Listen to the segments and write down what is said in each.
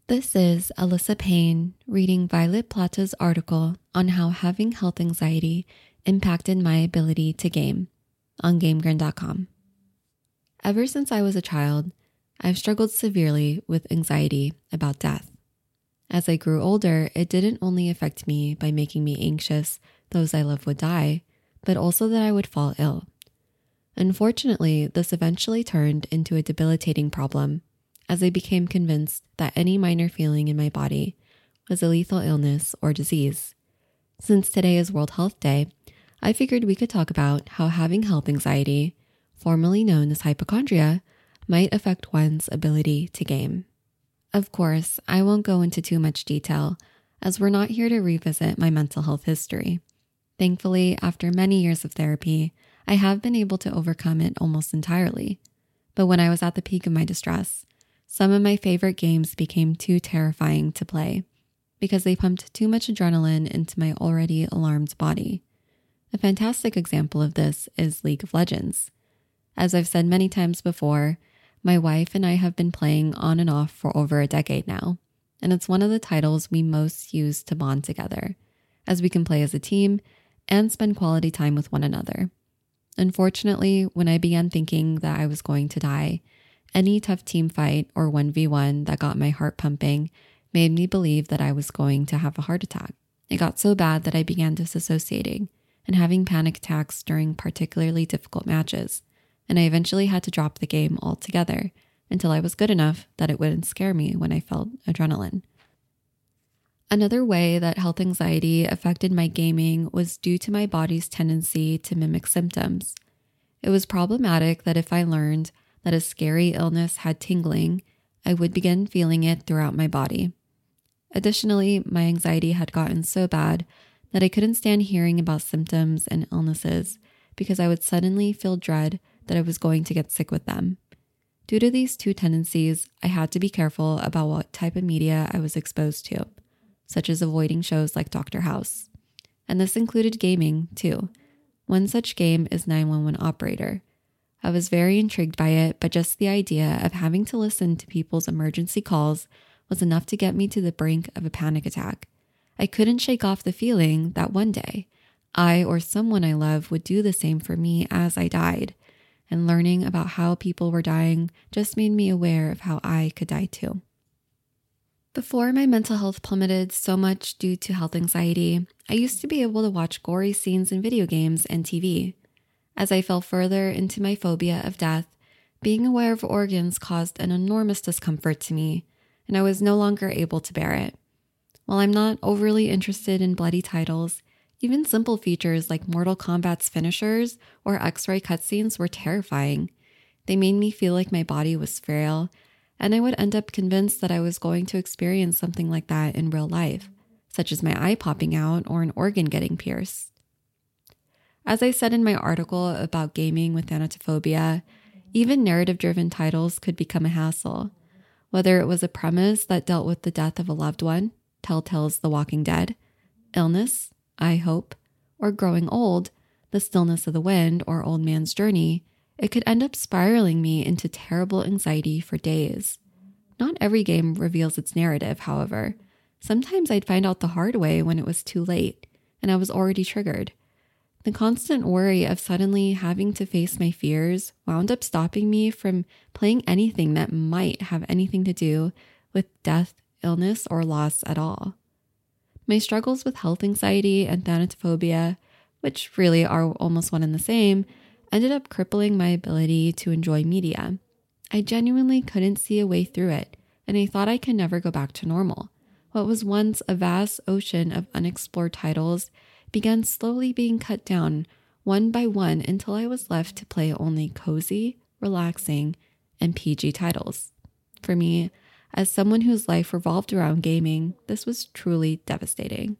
This is Alyssa Payne reading Violet Plata's article on how having health anxiety impacted my ability to game on GameGrin.com. Ever since I was a child, I've struggled severely with anxiety about death. As I grew older, it didn't only affect me by making me anxious those I love would die, but also that I would fall ill. Unfortunately, this eventually turned into a debilitating problem as I became convinced that any minor feeling in my body was a lethal illness or disease. Since today is World Health Day, I figured we could talk about how having health anxiety, formerly known as hypochondria, might affect one's ability to game. Of course, I won't go into too much detail as we're not here to revisit my mental health history. Thankfully, after many years of therapy, I have been able to overcome it almost entirely. But when I was at the peak of my distress, some of my favorite games became too terrifying to play because they pumped too much adrenaline into my already alarmed body. A fantastic example of this is League of Legends. As I've said many times before, my wife and I have been playing on and off for over a decade now, and it's one of the titles we most use to bond together, as we can play as a team and spend quality time with one another. Unfortunately, when I began thinking that I was going to die, any tough team fight or 1v1 that got my heart pumping made me believe that I was going to have a heart attack. It got so bad that I began disassociating and having panic attacks during particularly difficult matches, and I eventually had to drop the game altogether until I was good enough that it wouldn't scare me when I felt adrenaline. Another way that health anxiety affected my gaming was due to my body's tendency to mimic symptoms. It was problematic that if I learned that a scary illness had tingling, I would begin feeling it throughout my body. Additionally, my anxiety had gotten so bad that I couldn't stand hearing about symptoms and illnesses because I would suddenly feel dread that I was going to get sick with them. Due to these two tendencies, I had to be careful about what type of media I was exposed to, such as avoiding shows like Dr. House. And this included gaming, too. One such game is 911 Operator. I was very intrigued by it, but just the idea of having to listen to people's emergency calls was enough to get me to the brink of a panic attack. I couldn't shake off the feeling that one day, I or someone I love would do the same for me as I died, and learning about how people were dying just made me aware of how I could die too. Before my mental health plummeted so much due to health anxiety, I used to be able to watch gory scenes in video games and TV. As I fell further into my phobia of death, being aware of organs caused an enormous discomfort to me, and I was no longer able to bear it. While I'm not overly interested in bloody titles, even simple features like Mortal Kombat's finishers or X-ray cutscenes were terrifying. They made me feel like my body was frail, and I would end up convinced that I was going to experience something like that in real life, such as my eye popping out or an organ getting pierced. As I said in my article about gaming with thanatophobia, even narrative-driven titles could become a hassle. Whether it was a premise that dealt with the death of a loved one, Telltale's The Walking Dead, illness, I Hope, or growing old, The Stillness of the Wind or Old Man's Journey, it could end up spiraling me into terrible anxiety for days. Not every game reveals its narrative, however. Sometimes I'd find out the hard way when it was too late, and I was already triggered. The constant worry of suddenly having to face my fears wound up stopping me from playing anything that might have anything to do with death, illness, or loss at all. My struggles with health anxiety and thanatophobia, which really are almost one and the same, ended up crippling my ability to enjoy media. I genuinely couldn't see a way through it, and I thought I could never go back to normal. What was once a vast ocean of unexplored titles began slowly being cut down one by one until I was left to play only cozy, relaxing, and PG titles. For me, as someone whose life revolved around gaming, this was truly devastating.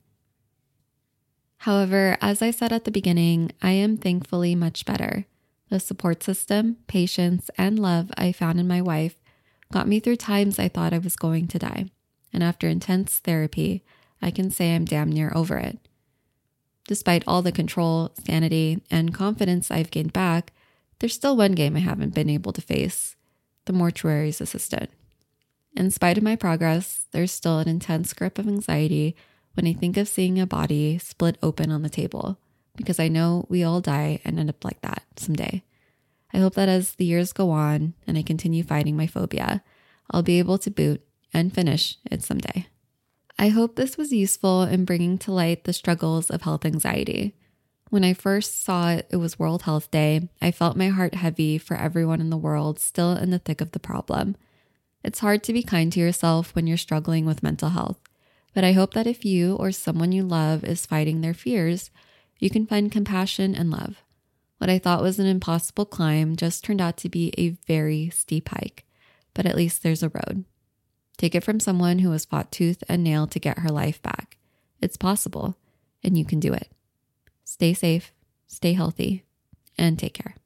However, as I said at the beginning, I am thankfully much better. The support system, patience, and love I found in my wife got me through times I thought I was going to die. And after intense therapy, I can say I'm damn near over it. Despite all the control, sanity, and confidence I've gained back, there's still one game I haven't been able to face: The Mortuary's Assistant. In spite of my progress, there's still an intense grip of anxiety when I think of seeing a body split open on the table, because I know we all die and end up like that someday. I hope that as the years go on and I continue fighting my phobia, I'll be able to boot and finish it someday. I hope this was useful in bringing to light the struggles of health anxiety. When I first saw it was World Health Day, I felt my heart heavy for everyone in the world still in the thick of the problem. It's hard to be kind to yourself when you're struggling with mental health, but I hope that if you or someone you love is fighting their fears, you can find compassion and love. What I thought was an impossible climb just turned out to be a very steep hike, but at least there's a road. Take it from someone who has fought tooth and nail to get her life back. It's possible, and you can do it. Stay safe, stay healthy, and take care.